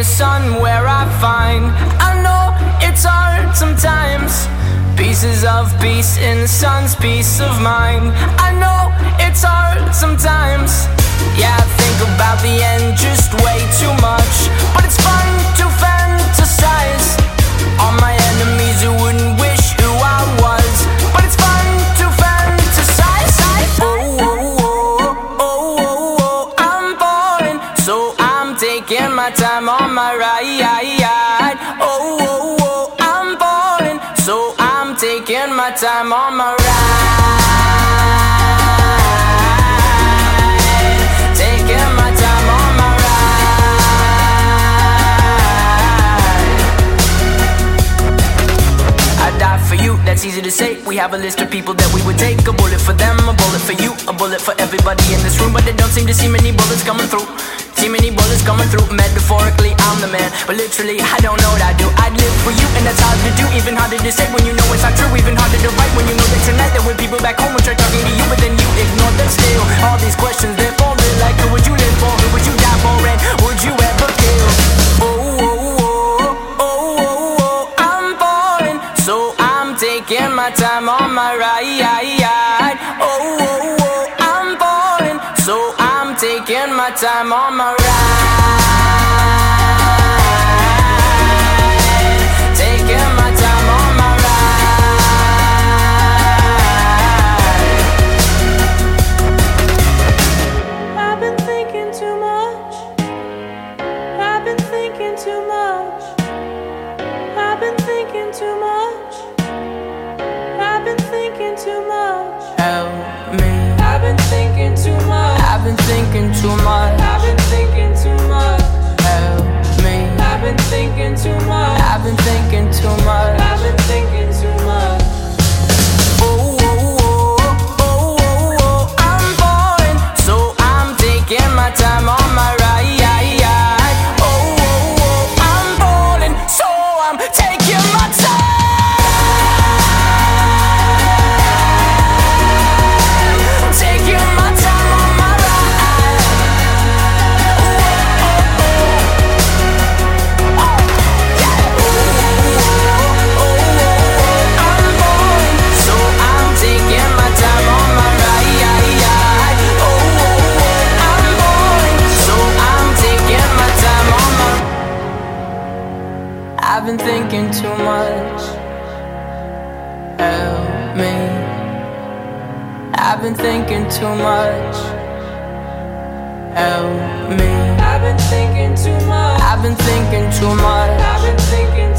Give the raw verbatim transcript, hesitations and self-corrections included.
the sun where I find. I know it's hard sometimes. Pieces of peace in the sun's peace of mind. I know it's hard sometimes. Yeah, I think about the end just way too much, but it's fun to fantasize on my enemies who wouldn't wish who I was. But it's fun to fantasize. Oh, oh, oh, oh, oh, oh, I'm falling, so I'm taking my time on my ride. Oh, oh, oh, I'm falling, so I'm taking my time on my ride. Taking my time on my ride. I die for you, that's easy to say. We have a list of people that we would take. A bullet for them, a bullet for you, a bullet for everybody in this room. But they don't seem to see many bullets coming through. See many bullets coming through. Metaphorically, I'm the man, but literally, I don't know what I do. I'd live for you, and that's hard to do. Even harder to say when you know it's not true. Even harder to write when you know that tonight there were people back home who tried talking to you, but then you ignore them still. All these questions, they're falling like, who would you live for? Who would you die for? And would you ever kill? Oh, oh, oh, oh, oh, oh, I'm falling, so I'm taking my time on my ride. Oh, oh, oh, I'm falling, so I'm taking my time on my ride. Taking my time on my ride. I've been thinking too much. I've been thinking too much. I've been thinking too much. I've been thinking too much. Help me. I've been thinking too much. I've been thinking too much. I've been thinking too much. Help me. I've been thinking too much. I've been thinking too much. I've been thinking too much. Oh, oh, oh, oh, oh, oh, I'm falling, so I'm taking my time on my ride. Oh, oh, oh, I'm falling, so I'm taking my time. Taking my time on my ride. Oh, oh, oh, oh, yeah. Oh, oh, oh, I'm falling, so I'm taking my time on my ride. Oh, oh, oh, I'm falling, so I'm taking my time on my. I've been thinking too much. Help me. I've been thinking too much. Help me. I've been thinking too much. I've been thinking too much. I've been thinking